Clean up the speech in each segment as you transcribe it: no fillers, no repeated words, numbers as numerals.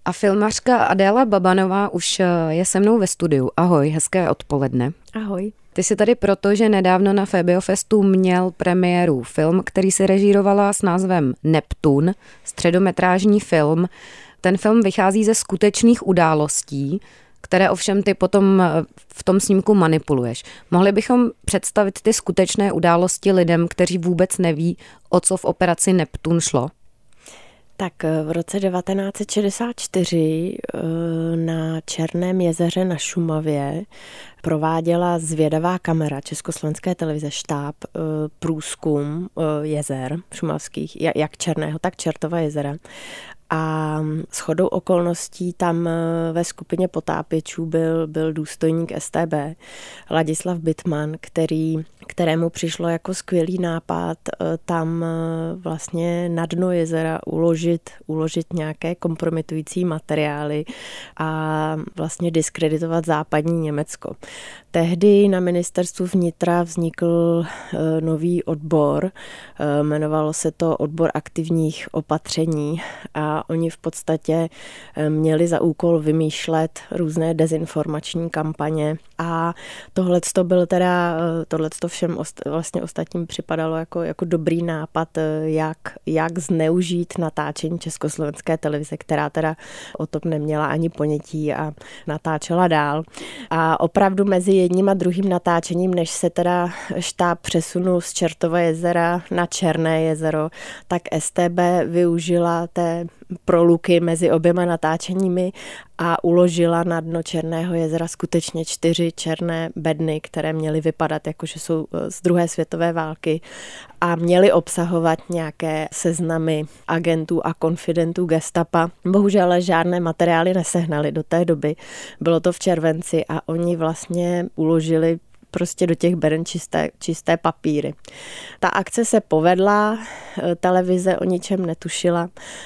A filmařka Adéla Babanová už je se mnou ve studiu. Ahoj, hezké odpoledne. Ahoj. Ty jsi tady proto, že nedávno na Febiofestu měl premiéru film, který si režírovala s názvem Neptun, středometrážní film. Ten film vychází ze skutečných událostí, které ovšem ty potom v tom snímku manipuluješ. Mohli bychom představit ty skutečné události lidem, kteří vůbec neví, o co v operaci Neptun šlo? Tak v roce 1964 na Černém jezeře na Šumavě prováděla zvědavá kamera Československé televize Štáb průzkum jezer šumavských, jak Černého, tak Čertova jezera. A shodou okolností tam ve skupině potápěčů byl důstojník StB Ladislav Bittman, kterému přišlo jako skvělý nápad tam vlastně na dno jezera uložit nějaké kompromitující materiály a vlastně diskreditovat západní Německo. Tehdy na ministerstvu vnitra vznikl nový odbor, jmenovalo se to odbor aktivních opatření a oni v podstatě měli za úkol vymýšlet různé dezinformační kampaně a tohleto všem vlastně ostatním připadalo jako dobrý nápad, jak zneužít natáčení Československé televize, která teda o tom neměla ani ponětí a natáčela dál. A opravdu mezi jedním a druhým natáčením, než se teda štáb přesunul z Čertova jezera na Černé jezero, tak StB využila té proluky mezi oběma natáčeními a uložila na dno Černého jezera skutečně 4 černé bedny, které měly vypadat jako, že jsou z druhé světové války a měly obsahovat nějaké seznamy agentů a konfidentů gestapa. Bohužel žádné materiály nesehnali do té doby. Bylo to v červenci a oni vlastně uložili prostě do těch beden čisté papíry. Ta akce se povedla, televize o ničem netušila,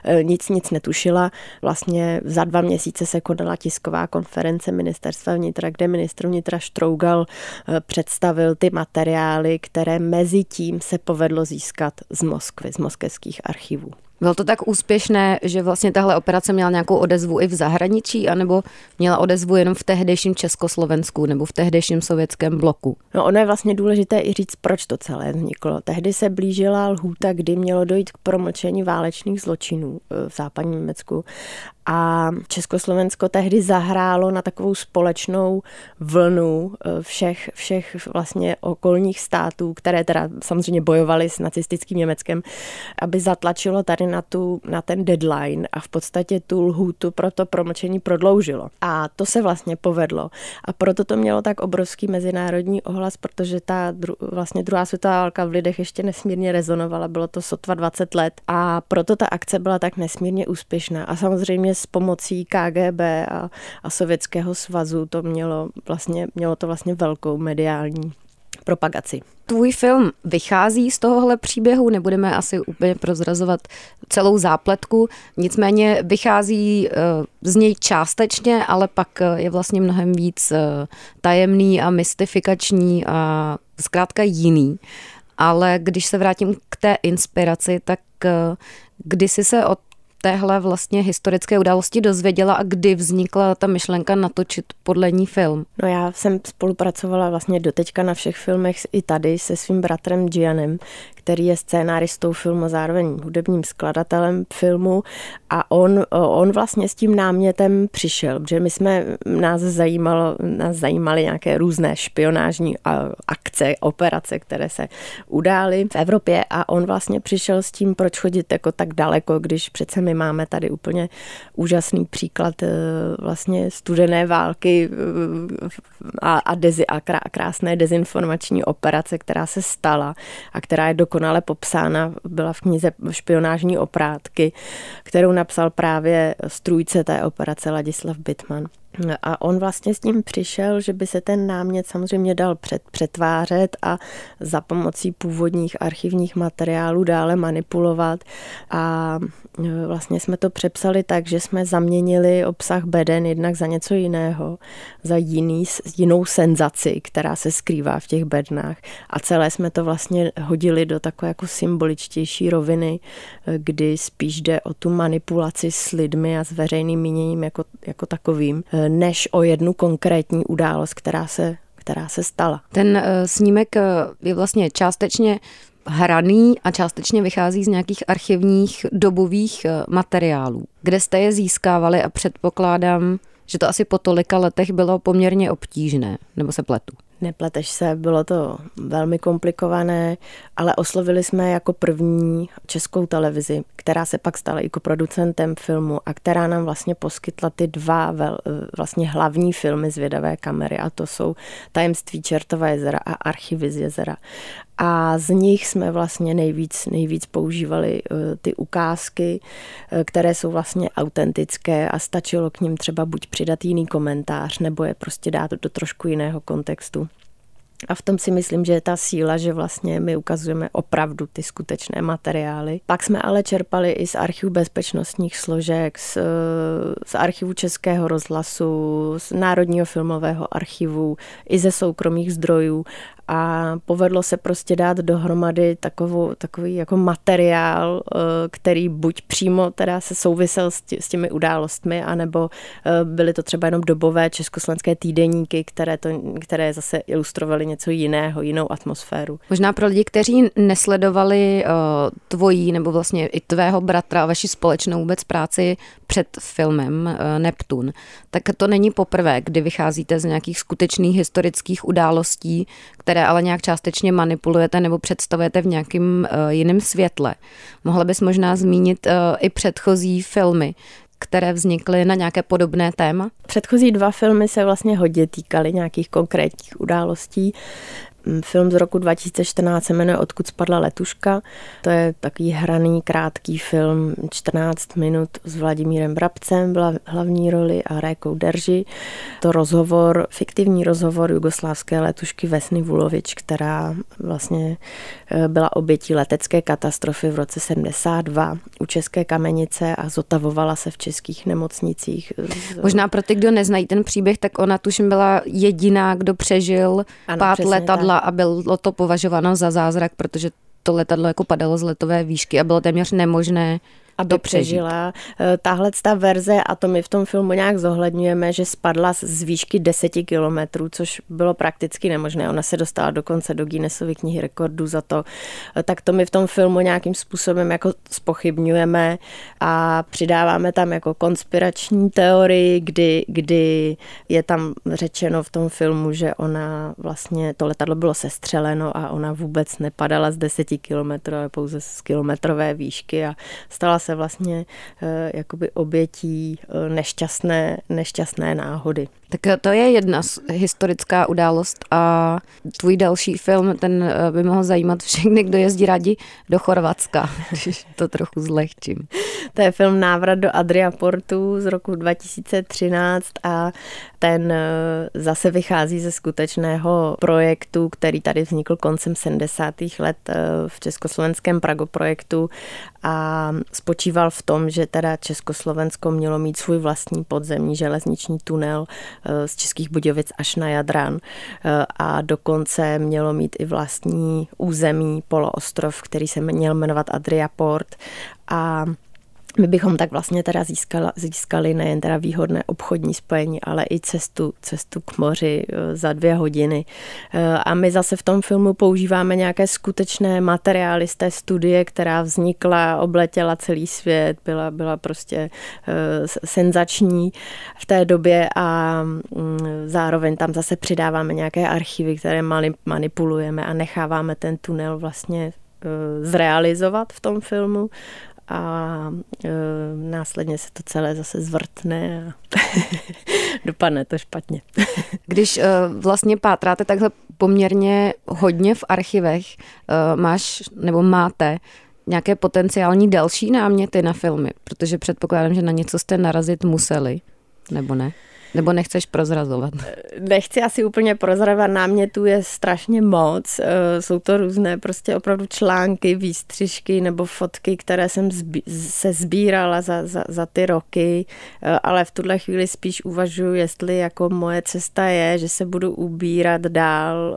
nic netušila. Vlastně za 2 měsíce se konala tisková konference ministerstva vnitra, kde ministr vnitra Štrougal představil ty materiály, které mezi tím se povedlo získat z Moskvy, z moskevských archivů. Bylo to tak úspěšné, že vlastně tahle operace měla nějakou odezvu i v zahraničí, anebo měla odezvu jenom v tehdejším Československu nebo v tehdejším sovětském bloku? No ono je vlastně důležité i říct, proč to celé vzniklo. Tehdy se blížila lhůta, kdy mělo dojít k promlčení válečných zločinů v západním Německu. A Československo tehdy zahrálo na takovou společnou vlnu všech vlastně okolních států, které teda samozřejmě bojovaly s nacistickým Německem, aby zatlačilo tady na ten deadline a v podstatě tu lhůtu pro to promlčení prodloužilo. A to se vlastně povedlo. A proto to mělo tak obrovský mezinárodní ohlas, protože ta vlastně druhá světová válka v lidech ještě nesmírně rezonovala. Bylo to sotva 20 let a proto ta akce byla tak nesmírně úspěšná. A samozřejmě s pomocí KGB a Sovětského svazu to mělo to vlastně velkou mediální propagaci. Tvůj film vychází z tohohle příběhu, nebudeme asi úplně prozrazovat celou zápletku, nicméně vychází z něj částečně, ale pak je vlastně mnohem víc tajemný a mystifikační a zkrátka jiný. Ale když se vrátím k té inspiraci, tak kdy jsi se od téhle vlastně historické události dozvěděla a kdy vznikla ta myšlenka natočit podle ní film? No já jsem spolupracovala vlastně doteďka na všech filmech i tady se svým bratrem Gianem, který je scénáristou filmu, zároveň hudebním skladatelem filmu a on vlastně s tím námětem přišel, protože nás zajímaly nějaké různé špionážní akce, operace, které se udály v Evropě a on vlastně přišel s tím, proč chodit jako tak daleko, když přece my máme tady úplně úžasný příklad vlastně studené války a krásné dezinformační operace, která se stala a která je dokonale popsána, byla v knize Špionážní oprátky, kterou napsal právě strůjce té operace Ladislav Bittman. A on vlastně s tím přišel, že by se ten námět samozřejmě dal přetvářet a za pomocí původních archivních materiálů dále manipulovat. A vlastně jsme to přepsali tak, že jsme zaměnili obsah beden jednak za něco jiného, za jinou senzaci, která se skrývá v těch bednách. A celé jsme to vlastně hodili do takové jako symboličtější roviny, kdy spíš jde o tu manipulaci s lidmi a s veřejným míněním jako takovým, než o jednu konkrétní událost, která se stala. Ten snímek je vlastně částečně hraný a částečně vychází z nějakých archivních dobových materiálů. Kde jste je získávali a předpokládám, že to asi po tolika letech bylo poměrně obtížné, nebo se pletu? Nepleteš se, bylo to velmi komplikované, ale oslovili jsme jako první Českou televizi, která se pak stala i producentem filmu a která nám vlastně poskytla ty dva vlastně hlavní filmy Zvědavé kamery, a to jsou Tajemství Čertova jezera a Archivy z jezera. A z nich jsme vlastně nejvíc používali ty ukázky, které jsou vlastně autentické a stačilo k nim třeba buď přidat jiný komentář, nebo je prostě dát do trošku jiného kontextu. A v tom si myslím, že je ta síla, že vlastně my ukazujeme opravdu ty skutečné materiály. Pak jsme ale čerpali i z archivu bezpečnostních složek, z archivu Českého rozhlasu, z Národního filmového archivu, i ze soukromých zdrojů. A povedlo se prostě dát dohromady takový jako materiál, který buď přímo teda se souvisel s těmi událostmi, anebo byly to třeba jenom dobové československé týdeníky, které zase ilustrovaly něco jiného, jinou atmosféru. Možná pro lidi, kteří nesledovali tvojí nebo vlastně i tvého bratra a vaši společnou vůbec práci před filmem Neptun, tak to není poprvé, kdy vycházíte z nějakých skutečných historických událostí, které ale nějak částečně manipulujete nebo představujete v nějakém jiném světle. Mohla bys možná zmínit i předchozí filmy, které vznikly na nějaké podobné téma? Předchozí dva filmy se vlastně hodně týkaly nějakých konkrétních událostí. Film z roku 2014 se jmenuje Odkud spadla letuška. To je takový hraný, krátký film, 14 minut s Vladimírem Brabcem, byla hlavní roli, a Rékou Derži. To fiktivní rozhovor jugoslávské letušky Vesny Vulovič, která vlastně byla obětí letecké katastrofy v roce 72 u České Kamenice a zotavovala se v českých nemocnicích. Možná pro ty, kdo neznají ten příběh, tak ona tuším byla jediná, kdo přežil pád letadla a bylo to považováno za zázrak, protože to letadlo jako padalo z letové výšky a bylo téměř nemožné aby přežila. Tahle verze, a to my v tom filmu nějak zohledňujeme, že spadla z výšky 10 kilometrů, což bylo prakticky nemožné. Ona se dostala dokonce do Guinnessovy knihy rekordů za to. Tak to my v tom filmu nějakým způsobem jako zpochybňujeme a přidáváme tam jako konspirační teorii, kdy je tam řečeno v tom filmu, že ona vlastně, to letadlo bylo sestřeleno a ona vůbec nepadala z 10 kilometrů, ale pouze z kilometrové výšky a stala se vlastně jakoby obětí nešťastné náhody. Tak to je jedna historická událost a tvůj další film, ten by mohl zajímat všechny, kdo jezdí rádi do Chorvatska, když to trochu zlehčím. To je film Návrat do Adriaportu z roku 2013 a ten zase vychází ze skutečného projektu, který tady vznikl koncem 70. let v československém Pragoprojektu a spočíval v tom, že teda Československo mělo mít svůj vlastní podzemní železniční tunel z Českých Budějovic až na Jadran a dokonce mělo mít i vlastní území, poloostrov, který se měl jmenovat Adriaport a my bychom tak vlastně teda získali nejen teda výhodné obchodní spojení, ale i cestu k moři za 2 hodiny. A my zase v tom filmu používáme nějaké skutečné materiály z té studie, která vznikla, obletěla celý svět, byla prostě senzační v té době a zároveň tam zase přidáváme nějaké archivy, které manipulujeme a necháváme ten tunel vlastně zrealizovat v tom filmu. A následně se to celé zase zvrtne a dopadne to špatně. Když vlastně pátráte takhle poměrně hodně v archivech, máte nějaké potenciální další náměty na filmy? Protože předpokládám, že na něco jste narazit museli, nebo ne? Nebo nechceš prozrazovat? Nechci asi úplně prozrazovat, námětů je strašně moc. Jsou to různé prostě opravdu články, výstřižky nebo fotky, které jsem se sbírala za ty roky, ale v tuhle chvíli spíš uvažuji, jestli jako moje cesta je, že se budu ubírat dál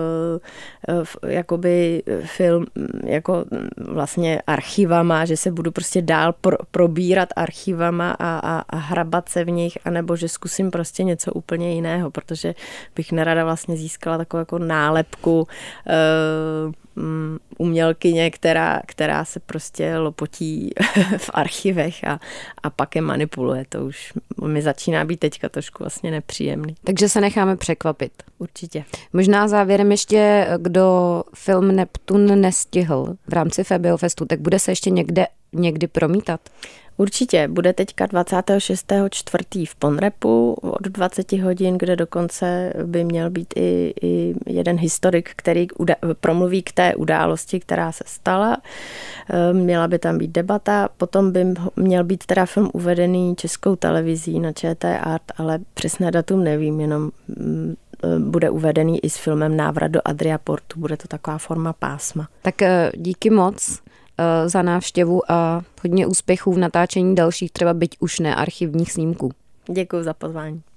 jakoby film jako vlastně archivama, že se budu prostě dál probírat archivama a hrabat se v nich, anebo že zkusím prostě něco úplně jiného, protože bych nerada vlastně získala takovou jako nálepku umělkyně, která se prostě lopotí v archivech a pak je manipuluje. To už mi začíná být teďka trošku vlastně nepříjemný. Takže se necháme překvapit. Určitě. Možná závěrem ještě, kdo film Neptun nestihl v rámci Fabio-festu, tak bude se ještě někdy promítat? Určitě, bude teďka 26.4. v Ponrepu od 20 hodin, kde dokonce by měl být i jeden historik, který promluví k té události, která se stala. Měla by tam být debata, potom by měl být teda film uvedený Českou televizí na ČT Art, ale přesné datum nevím, jenom bude uvedený i s filmem Návrat do Adriaportu, bude to taková forma pásma. Tak díky moc za návštěvu a hodně úspěchů v natáčení dalších, třeba byť už ne archivních snímků. Děkuji za pozvání.